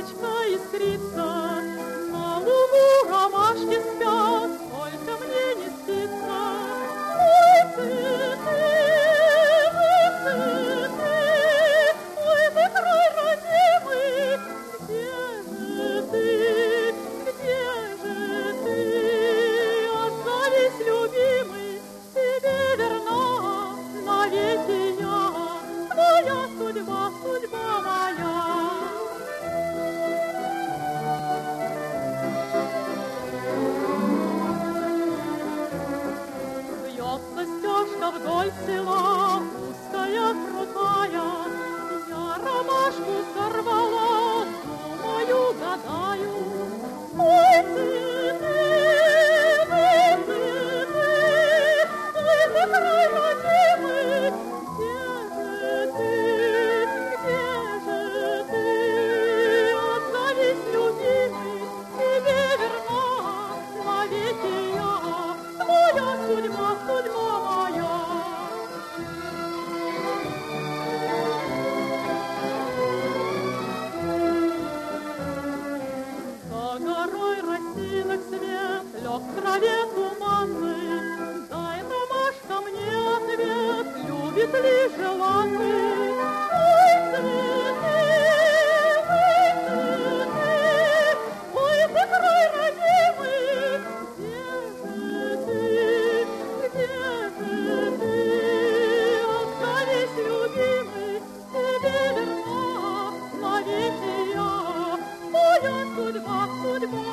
звездочка искрится, на лугу ромашки спят, только мне не спится. Ой, цветы, ой, ты край родимый, где же ты, где же ты? Отзовись, любимый, тебе верна навеки я, твоя судьба, судьба моя. Вьется стежка вдоль села, узкая, крутая, я ромашку сорвала, думаю, гадаю. Ой, цветы, ой, ты край родимый, где же ты? Отзовись, любимый, тебе верна навеки я, твоя судьба, судьба моя. За горой росинок свет, лег в траве туманный, дай, ромашка, мне ответ, любит ли желанный. Ой, цветы, ой, ты край родимый, где же ты? Отзовись, любимый, тебе верна навеки я, моя судьба, судьба